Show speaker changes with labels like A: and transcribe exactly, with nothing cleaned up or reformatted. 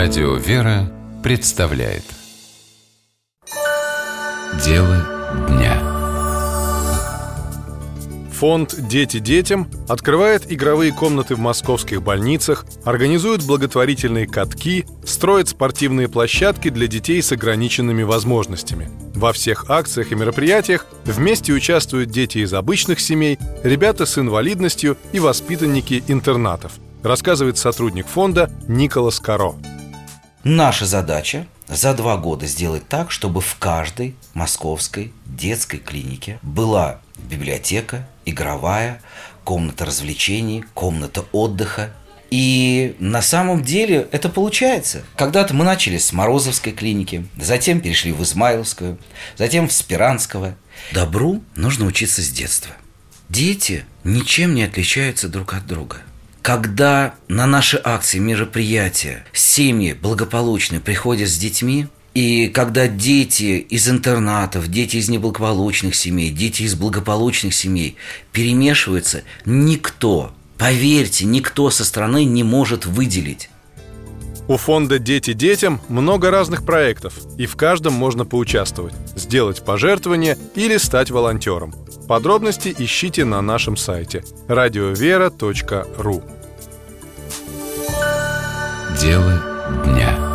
A: Радио «Вера» представляет Дело дня.
B: Фонд «Дети детям» открывает игровые комнаты в московских больницах, организует благотворительные катки, строит спортивные площадки для детей с ограниченными возможностями. Во всех акциях и мероприятиях вместе участвуют дети из обычных семей, ребята с инвалидностью и воспитанники интернатов, рассказывает сотрудник фонда Николас Каро.
C: Наша задача за два года сделать так, чтобы в каждой московской детской клинике была библиотека, игровая, комната развлечений, комната отдыха. И на самом деле это получается. Когда-то мы начали с Морозовской клиники, затем перешли в Измайловскую, затем в Спиранского. Добру нужно учиться с детства. Дети ничем не отличаются друг от друга. Когда на наши акции, мероприятия семьи благополучные приходят с детьми, и когда дети из интернатов, дети из неблагополучных семей, дети из благополучных семей перемешиваются, никто, поверьте, никто со стороны не может выделить.
B: У фонда «Дети детям» много разных проектов, и в каждом можно поучаствовать, сделать пожертвование или стать волонтером. Подробности ищите на нашем сайте радиовера точка ру.
A: Дело дня.